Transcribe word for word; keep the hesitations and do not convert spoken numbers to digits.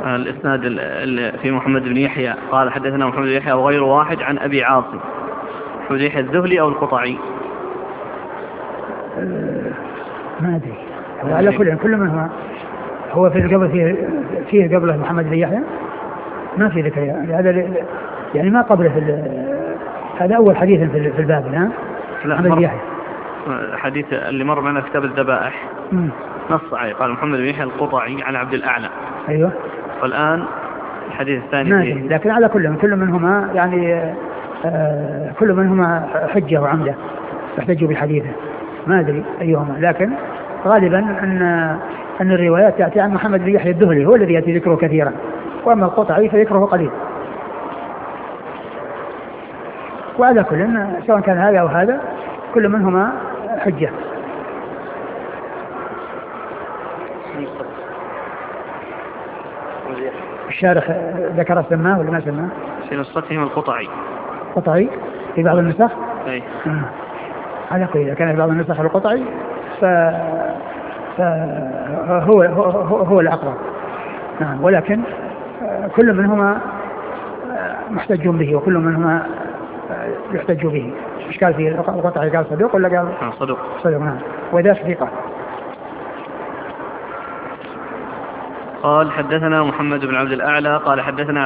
الإسناد في محمد بن يحيى قال حدثنا محمد بن يحيى وغير واحد عن أبي عاصم محمد بن يحيى الذهلي أو القطعي؟ أه ما أدري. على كل كل من هو هو في قبل فيه فيه قبله محمد بن يحيى ما في ذكر هذا يعني ما قبله في هذا أول حديث في الباب. ها محمد بن يحيى حديث اللي مر معنا في كتاب الذبائح نص عليه قال محمد بن يحيى القطعي عن عبد الأعلى. أيوة. والآن الحديث الثاني ما أدري لكن على كل كل منهما يعني آه كل منهما حجة وعمدة يحتجوا بحديثه ما أدري أيهما لكن غالبا أن أن الروايات تأتي عن محمد بن يحيى الذهلي هو الذي يأتي ذكره كثيرا وأما القطعي فذكره قليل. وعلى كل سواء كان هذا أو هذا كل منهما حجة. الشارح ذكر سماه ولا ما سماه؟ في نسختهم القطعي. قطعي في بعض النسخ؟ أي. آه. على كل إذا كان في بعض النسخ القطعي ف... فهو هو, هو الأقرب. نعم ولكن كل منهما محتج به وكل منهما يحتج به. مش قال في القطعي قال صدوق ولا قال صدوق؟ صدوق نعم. وإذا ثقة. قال حدثنا محمد بن عبد الأعلى قال حدثنا